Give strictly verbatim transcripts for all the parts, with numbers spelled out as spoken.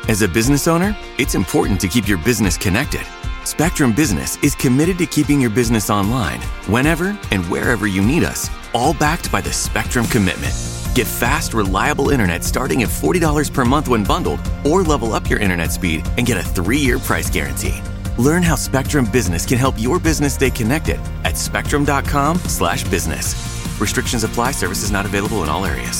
As a business owner, it's important to keep your business connected. Spectrum Business is committed to keeping your business online whenever and wherever you need us, all backed by the Spectrum Commitment. Get fast, reliable internet starting at forty dollars per month when bundled, or level up your internet speed and get a three-year price guarantee. Learn how Spectrum Business can help your business stay connected at spectrum.com slash business. Restrictions apply. Services not available in all areas.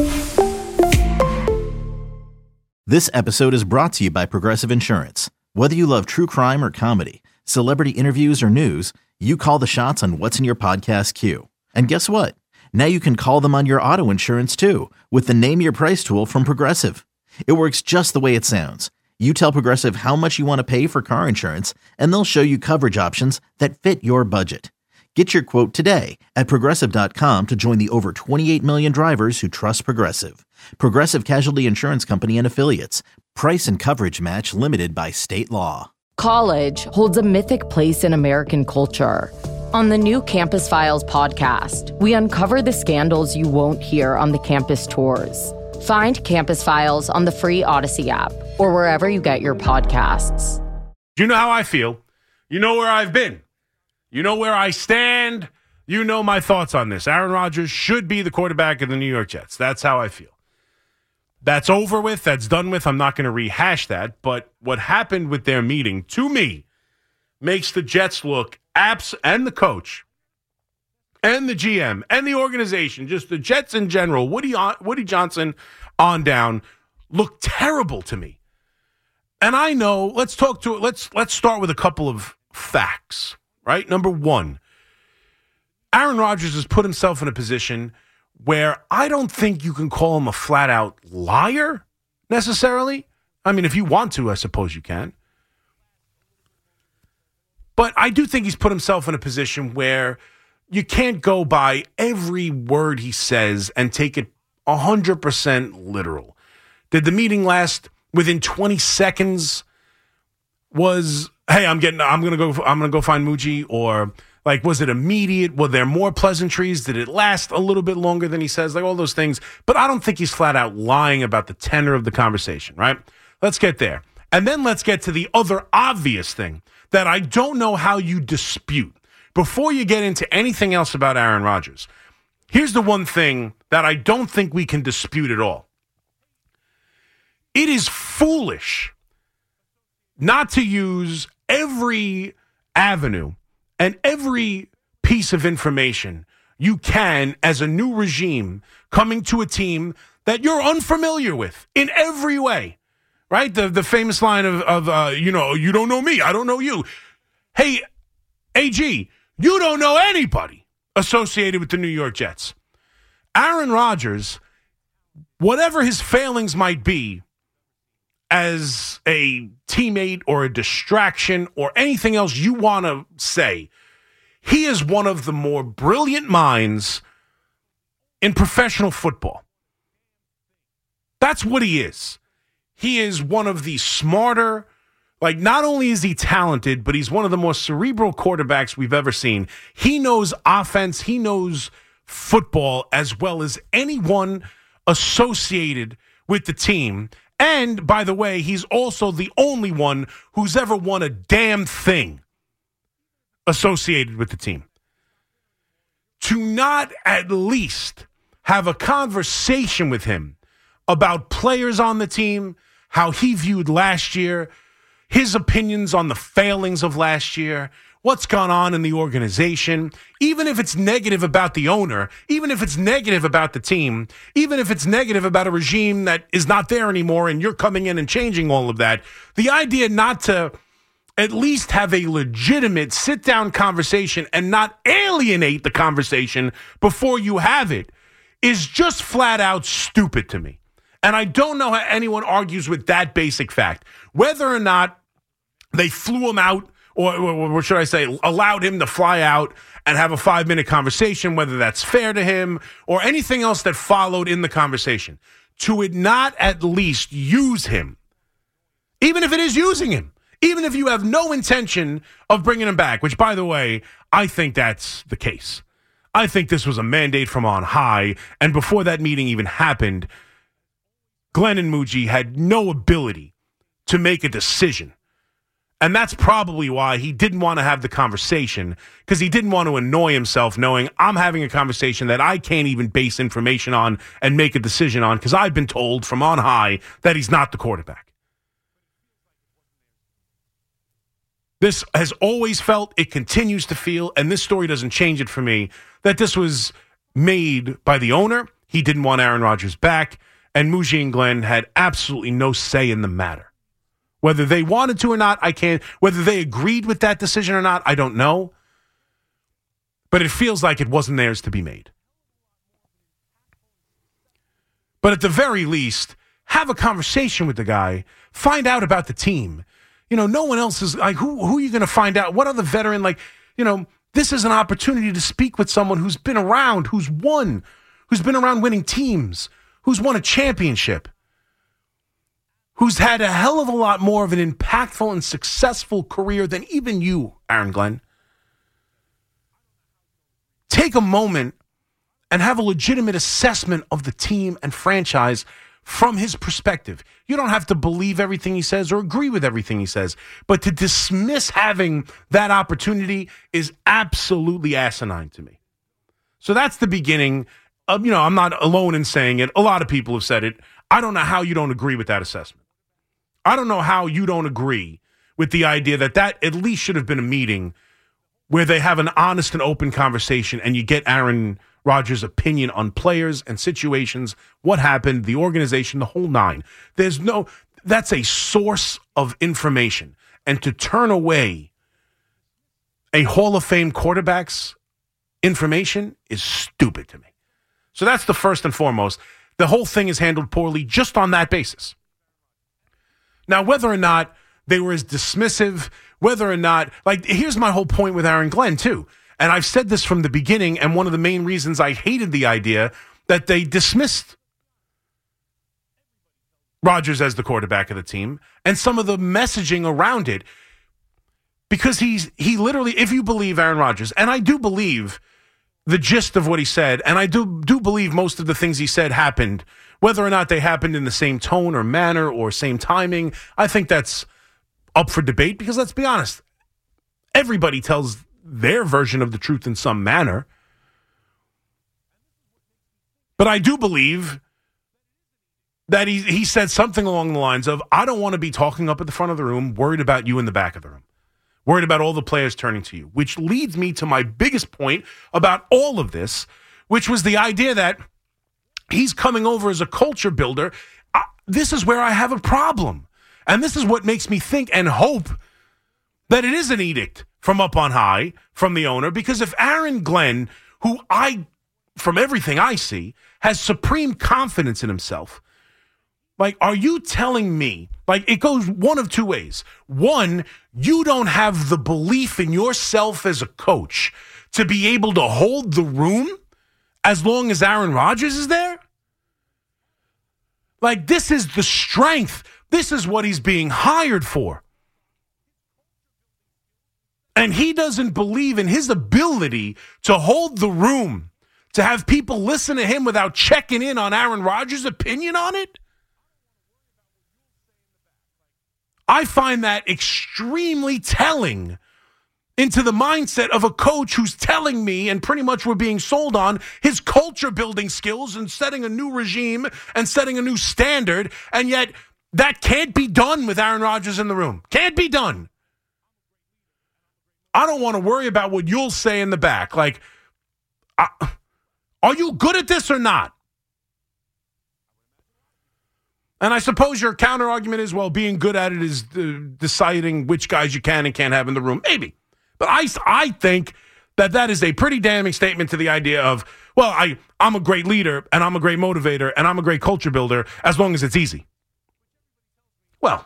This episode is brought to you by Progressive Insurance. Whether you love true crime or comedy, celebrity interviews or news, you call the shots on what's in your podcast queue. And guess what? Now you can call them on your auto insurance too with the Name Your Price tool from Progressive. It works just the way it sounds. You tell Progressive how much you want to pay for car insurance, and they'll show you coverage options that fit your budget. Get your quote today at Progressive dot com to join the over twenty-eight million drivers who trust Progressive. Progressive Casualty Insurance Company and Affiliates. Price and coverage match limited by state law. College holds a mythic place in American culture. On the new Campus Files podcast, we uncover the scandals you won't hear on the campus tours. Find Campus Files on the free Odyssey app or wherever you get your podcasts. You know how I feel. You know where I've been. You know where I stand. You know my thoughts on this. Aaron Rodgers should be the quarterback of the New York Jets. That's how I feel. That's over with. That's done with. I'm not going to rehash that. But what happened with their meeting, to me, makes the Jets look, abs- and the coach, and the G M, and the organization, just the Jets in general, Woody, Woody Johnson on down, look terrible to me. And I know, let's talk to it. Let's, let's start with a couple of facts. Right? Number one, Aaron Rodgers has put himself in a position where I don't think you can call him a flat-out liar necessarily. I mean, if you want to, I suppose you can. But I do think he's put himself in a position where you can't go by every word he says and take it one hundred percent literal. Did the meeting last within twenty seconds? Was... Hey, I'm getting. I'm gonna go. I'm gonna go find Muji. Or like, was it immediate? Were there more pleasantries? Did it last a little bit longer than he says? Like all those things. But I don't think he's flat out lying about the tenor of the conversation. Right? Let's get there, and then let's get to the other obvious thing that I don't know how you dispute before you get into anything else about Aaron Rodgers. Here's the one thing that I don't think we can dispute at all. It is foolish not to use every avenue and every piece of information you can as a new regime coming to a team that you're unfamiliar with in every way, right? The the famous line of, of uh, you know, you don't know me, I don't know you. Hey, A G, you don't know anybody associated with the New York Jets. Aaron Rodgers, whatever his failings might be, as a teammate or a distraction or anything else you want to say, he is one of the more brilliant minds in professional football. That's what he is. He is one of the smarter, like not only is he talented, but he's one of the more cerebral quarterbacks we've ever seen. He knows offense. He knows football as well as anyone associated with the team. And, by the way, he's also the only one who's ever won a damn thing associated with the team. To not at least have a conversation with him about players on the team, how he viewed last year, his opinions on the failings of last year, what's gone on in the organization, even if it's negative about the owner, even if it's negative about the team, even if it's negative about a regime that is not there anymore and you're coming in and changing all of that, the idea not to at least have a legitimate sit-down conversation and not alienate the conversation before you have it is just flat out stupid to me. And I don't know how anyone argues with that basic fact. Whether or not they flew him out, or, or, or should I say, allowed him to fly out and have a five-minute conversation, whether that's fair to him or anything else that followed in the conversation, to it not at least use him, even if it is using him, even if you have no intention of bringing him back, which, by the way, I think that's the case. I think this was a mandate from on high, and before that meeting even happened, Glenn and Muji had no ability to make a decision. And that's probably why he didn't want to have the conversation, because he didn't want to annoy himself knowing I'm having a conversation that I can't even base information on and make a decision on because I've been told from on high that he's not the quarterback. This has always felt, it continues to feel, and this story doesn't change it for me, that this was made by the owner. He didn't want Aaron Rodgers back, and Muji and Glenn had absolutely no say in the matter. Whether they wanted to or not, I can't. Whether they agreed with that decision or not, I don't know. But it feels like it wasn't theirs to be made. But at the very least, have a conversation with the guy. Find out about the team. You know, no one else is like, who, who are you going to find out? What other veteran? Like, you know, this is an opportunity to speak with someone who's been around, who's won, who's been around winning teams, who's won a championship, who's had a hell of a lot more of an impactful and successful career than even you, Aaron Glenn. Take a moment and have a legitimate assessment of the team and franchise from his perspective. You don't have to believe everything he says or agree with everything he says, but to dismiss having that opportunity is absolutely asinine to me. So that's the beginning. Of, you know, I'm not alone in saying it. A lot of people have said it. I don't know how you don't agree with that assessment. I don't know how you don't agree with the idea that that at least should have been a meeting where they have an honest and open conversation and you get Aaron Rodgers' opinion on players and situations, what happened, the organization, the whole nine. There's no, that's a source of information. And to turn away a Hall of Fame quarterback's information is stupid to me. So that's the first and foremost. The whole thing is handled poorly just on that basis. Now, whether or not they were as dismissive, whether or not, like, here's my whole point with Aaron Glenn, too. And I've said this from the beginning, and one of the main reasons I hated the idea that they dismissed Rodgers as the quarterback of the team and some of the messaging around it, because he's he literally, if you believe Aaron Rodgers, and I do believe the gist of what he said, and I do do believe most of the things he said happened, whether or not they happened in the same tone or manner or same timing, I think that's up for debate, because let's be honest, everybody tells their version of the truth in some manner. But I do believe that he, he said something along the lines of, I don't want to be talking up at the front of the room, worried about you in the back of the room, worried about all the players turning to you, which leads me to my biggest point about all of this, which was the idea that he's coming over as a culture builder. I, this is where I have a problem. And this is what makes me think and hope that it is an edict from up on high, from the owner, because if Aaron Glenn, who I, from everything I see, has supreme confidence in himself, like, are you telling me, like, it goes one of two ways. One, you don't have the belief in yourself as a coach to be able to hold the room as long as Aaron Rodgers is there? Like, this is the strength. This is what he's being hired for. And he doesn't believe in his ability to hold the room, to have people listen to him without checking in on Aaron Rodgers' opinion on it. I find that extremely telling into the mindset of a coach who's telling me, and pretty much we're being sold on, his culture building skills and setting a new regime and setting a new standard, and yet that can't be done with Aaron Rodgers in the room. Can't be done. I don't want to worry about what you'll say in the back. Like, uh, are you good at this or not? And I suppose your counter argument is, well, being good at it is uh, deciding which guys you can and can't have in the room. Maybe. But I, I think that that is a pretty damning statement to the idea of, well, I, I'm a great leader and I'm a great motivator and I'm a great culture builder as long as it's easy. Well,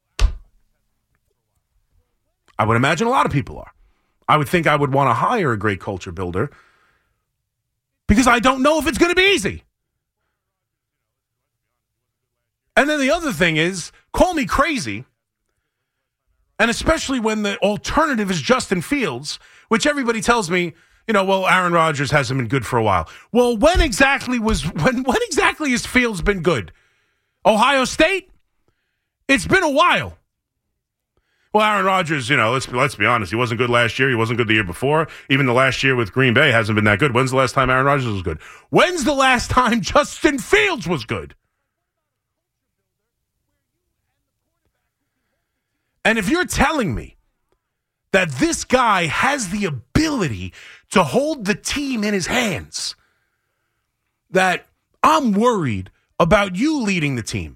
I would imagine a lot of people are. I would think I would want to hire a great culture builder because I don't know if it's going to be easy. And then the other thing is, call me crazy, and especially when the alternative is Justin Fields, which everybody tells me, you know, well, Aaron Rodgers hasn't been good for a while. Well, when exactly was when when exactly has Fields been good? Ohio State? It's been a while. Well, Aaron Rodgers, you know, let's let's be honest. He wasn't good last year. He wasn't good the year before. Even the last year with Green Bay hasn't been that good. When's the last time Aaron Rodgers was good? When's the last time Justin Fields was good? And if you're telling me that this guy has the ability to hold the team in his hands, that I'm worried about you leading the team.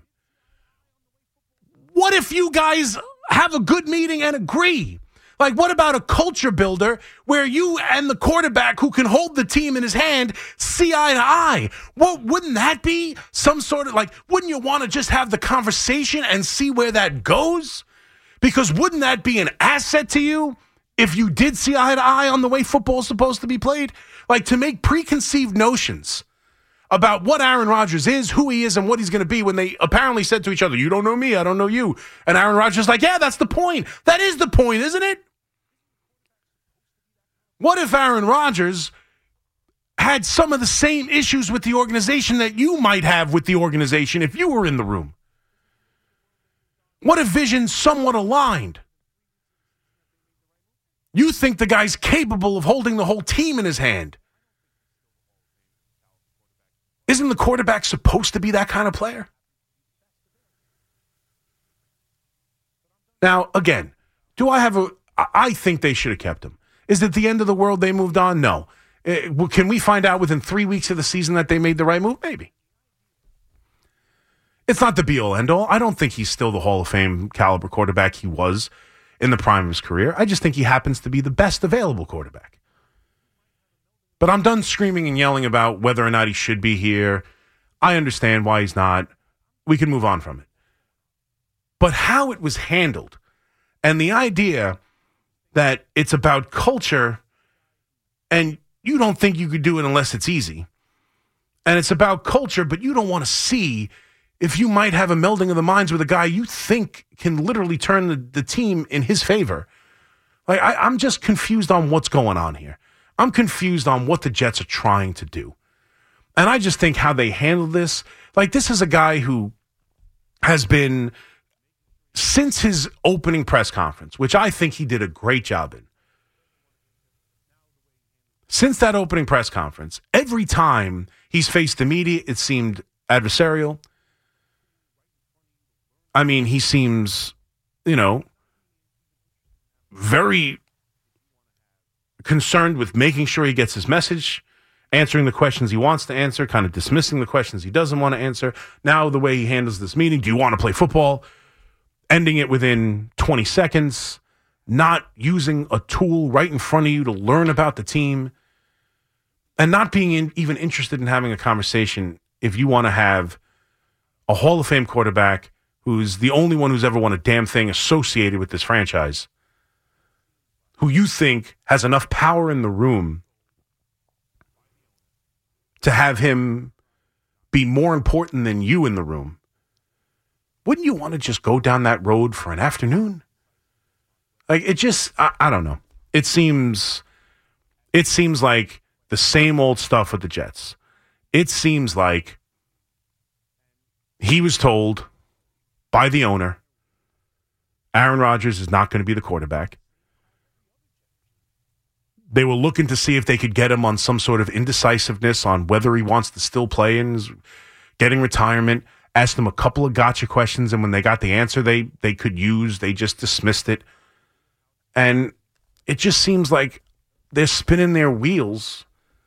What if you guys have a good meeting and agree? Like, what about a culture builder where you and the quarterback who can hold the team in his hand see eye to eye? Well, wouldn't that be some sort of, like, wouldn't you want to just have the conversation and see where that goes? Because wouldn't that be an asset to you if you did see eye to eye on the way football's supposed to be played? Like, to make preconceived notions about what Aaron Rodgers is, who he is, and what he's going to be when they apparently said to each other, you don't know me, I don't know you. And Aaron Rodgers is like, yeah, that's the point. That is the point, isn't it? What if Aaron Rodgers had some of the same issues with the organization that you might have with the organization if you were in the room? What if visions somewhat aligned? You think the guy's capable of holding the whole team in his hand. Isn't the quarterback supposed to be that kind of player? Now, again, do I have a... I think they should have kept him. Is it the end of the world they moved on? No. Uh, can we find out within three weeks of the season that they made the right move? Maybe. It's not the be-all, end-all. I don't think he's still the Hall of Fame caliber quarterback he was in the prime of his career. I just think he happens to be the best available quarterback. But I'm done screaming and yelling about whether or not he should be here. I understand why he's not. We can move on from it. But how it was handled and the idea that it's about culture and you don't think you could do it unless it's easy. And it's about culture, but you don't want to see if you might have a melding of the minds with a guy you think can literally turn the, the team in his favor. Like, I, I'm just confused on what's going on here. I'm confused on what the Jets are trying to do. And I just think how they handle this, like, this is a guy who has been, since his opening press conference, which I think he did a great job in, since that opening press conference, every time he's faced the media, it seemed adversarial. I mean, he seems, you know, very concerned with making sure he gets his message, answering the questions he wants to answer, kind of dismissing the questions he doesn't want to answer. Now, the way he handles this meeting, do you want to play football? Ending it within twenty seconds, not using a tool right in front of you to learn about the team, and not being in, even interested in having a conversation if you want to have a Hall of Fame quarterback who's the only one who's ever won a damn thing associated with this franchise, who you think has enough power in the room to have him be more important than you in the room. Wouldn't you want to just go down that road for an afternoon? Like, it just, I, I don't know. It seems, it seems like the same old stuff with the Jets. It seems like he was told by the owner, Aaron Rodgers is not going to be the quarterback. They were looking to see if they could get him on some sort of indecisiveness on whether he wants to still play and is getting retirement. Asked them a couple of gotcha questions, and when they got the answer they, they could use, they just dismissed it. And it just seems like they're spinning their wheels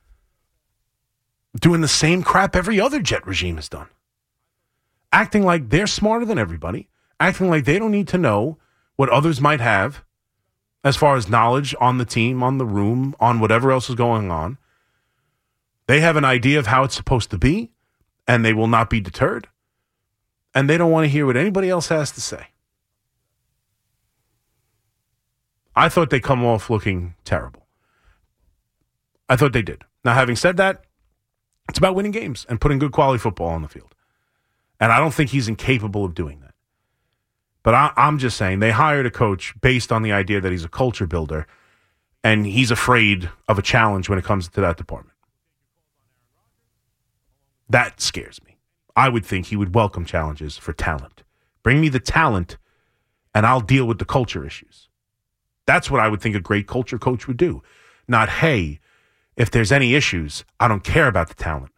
doing the same crap every other Jet regime has done. Acting like they're smarter than everybody, acting like they don't need to know what others might have as far as knowledge on the team, on the room, on whatever else is going on. They have an idea of how it's supposed to be, and they will not be deterred. And they don't want to hear what anybody else has to say. I thought they come off looking terrible. I thought they did. Now, having said that, it's about winning games and putting good quality football on the field. And I don't think he's incapable of doing that. But I, I'm just saying they hired a coach based on the idea that he's a culture builder, and he's afraid of a challenge when it comes to that department. That scares me. I would think he would welcome challenges for talent, Bring me the talent, and I'll deal with the culture issues. That's what I would think a great culture coach would do. Not, hey, if there's any issues, I don't care about the talent.